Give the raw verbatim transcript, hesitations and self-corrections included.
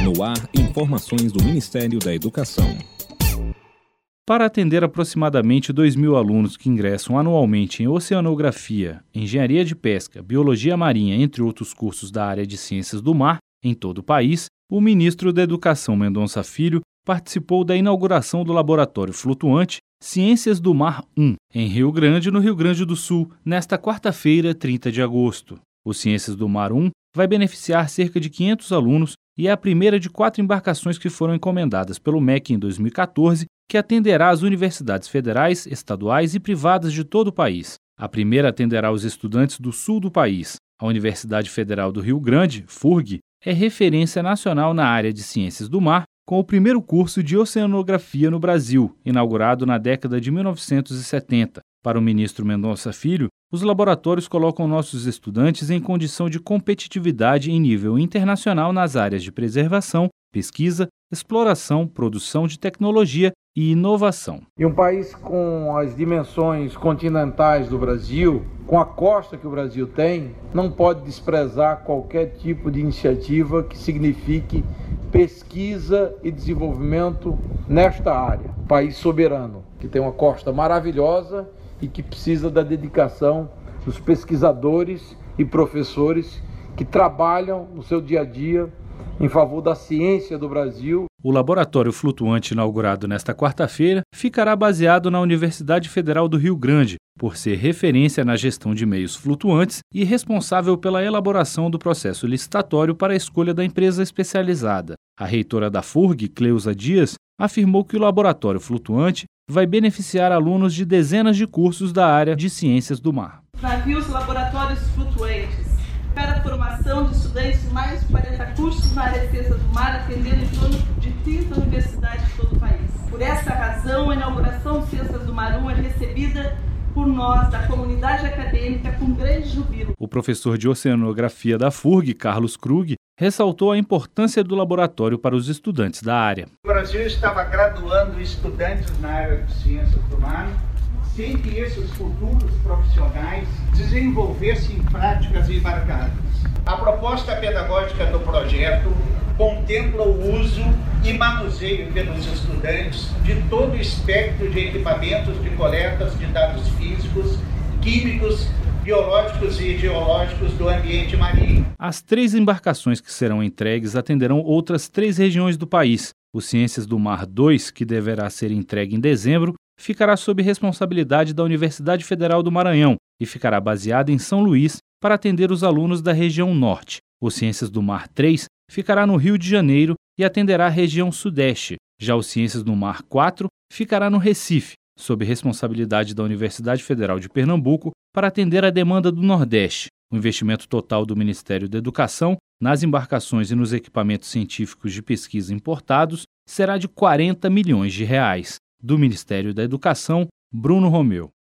No ar, informações do Ministério da Educação. Para atender aproximadamente dois mil alunos que ingressam anualmente em Oceanografia, Engenharia de Pesca, Biologia Marinha, entre outros cursos da área de Ciências do Mar, em todo o país, o ministro da Educação Mendonça Filho participou da inauguração do Laboratório Flutuante Ciências do Mar um, em Rio Grande, no Rio Grande do Sul, nesta quarta-feira, trinta de agosto. O Ciências do Mar um vai beneficiar cerca de quinhentos alunos e é a primeira de quatro embarcações que foram encomendadas pelo M E C em dois mil e quatorze, que atenderá as universidades federais, estaduais e privadas de todo o país. A primeira atenderá os estudantes do sul do país. A Universidade Federal do Rio Grande, FURG, é referência nacional na área de Ciências do Mar, com o primeiro curso de Oceanografia no Brasil, inaugurado na década de mil novecentos e setenta. Para o ministro Mendonça Filho, os laboratórios colocam nossos estudantes em condição de competitividade em nível internacional nas áreas de preservação, pesquisa, exploração, produção de tecnologia e inovação. E um país com as dimensões continentais do Brasil, com a costa que o Brasil tem, não pode desprezar qualquer tipo de iniciativa que signifique pesquisa e desenvolvimento nesta área. País soberano, que tem uma costa maravilhosa e que precisa da dedicação dos pesquisadores e professores que trabalham no seu dia a dia em favor da ciência do Brasil. O laboratório flutuante inaugurado nesta quarta-feira ficará baseado na Universidade Federal do Rio Grande, por ser referência na gestão de meios flutuantes e responsável pela elaboração do processo licitatório para a escolha da empresa especializada. A reitora da FURG, Cleusa Dias, afirmou que o laboratório flutuante vai beneficiar alunos de dezenas de cursos da área de Ciências do Mar. Navios laboratórios flutuantes para a formação de estudantes de mais de quarenta cursos na área de Ciências do Mar, atendendo em torno de trinta universidades de todo o país. Por essa razão, a inauguração de Ciências do Mar um é recebida por nós, da comunidade acadêmica, com grande júbilo. O professor de Oceanografia da FURG, Carlos Krug, ressaltou a importância do laboratório para os estudantes da área. O Brasil estava graduando estudantes na área de Ciências do Mar, sem que esses futuros profissionais desenvolvessem práticas embarcadas. A proposta pedagógica do projeto contempla o uso e manuseio pelos estudantes de todo o espectro de equipamentos de coletas de dados físicos, químicos, biológicos e geológicos do ambiente marinho. As três embarcações que serão entregues atenderão outras três regiões do país. O Ciências do Mar dois, que deverá ser entregue em dezembro, ficará sob responsabilidade da Universidade Federal do Maranhão e ficará baseada em São Luís para atender os alunos da região norte. O Ciências do Mar três ficará no Rio de Janeiro e atenderá a região sudeste. Já o Ciências do Mar quatro ficará no Recife, sob responsabilidade da Universidade Federal de Pernambuco para atender a demanda do Nordeste. O investimento total do Ministério da Educação nas embarcações e nos equipamentos científicos de pesquisa importados será de quarenta milhões de reais. Do Ministério da Educação, Bruno Romeu.